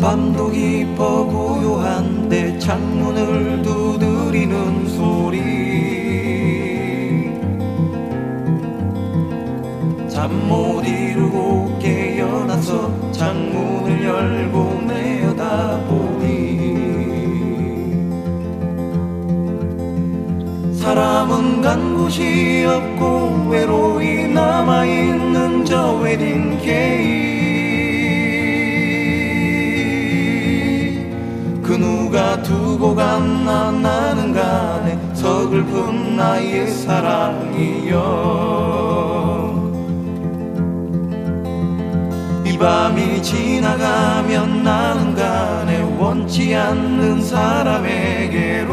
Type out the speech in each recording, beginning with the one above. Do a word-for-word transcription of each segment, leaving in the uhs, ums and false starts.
밤도 깊어 고요한데 창문을 두드리는 소리, 잠 못 이루고 깨어나서 창문을 열고 내려다보니 사람은 간 곳이 없고 외로이 남아있는 저 웨딩 케이크, 그 누가 두고 갔나 나는 가네 서글픈 나의 사랑이여. 이 밤이 지나가면 나는 가네 원치 않는 사람에게로.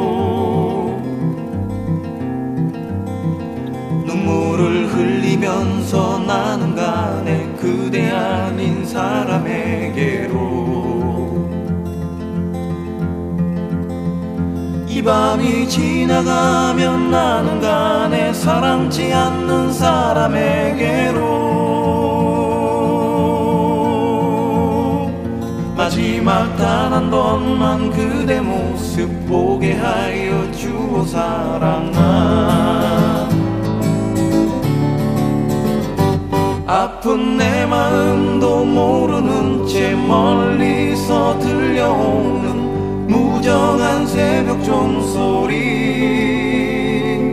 눈물을 흘리면서 나는 가네 그대 아닌 사람에게로. 이 밤이 지나가면 나는 가네 사랑지 않는 사람에게로. 마지막 단 한 번만 그대 모습 보게 하여 주오 사랑아. 아픈 내 마음도 모르는 채 멀리서 들려오는 무정한 새벽 종소리,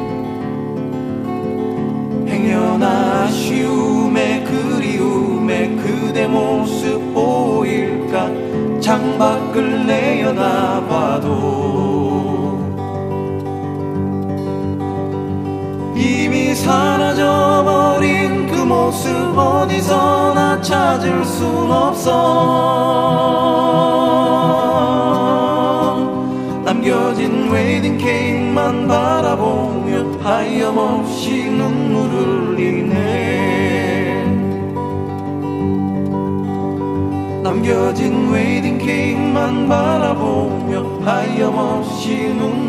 행여나 아쉬움에 그리움에 그대 모습 보일까 창밖을 내려다봐도 이미 사라져버린 그 모습 어디서나 찾을 순 없어. 남겨진 웨딩 케이크만 바라보며 하염없이 눈물을 흘리네. 남겨진 웨딩 케이크만 바라보며 하염없이 눈물을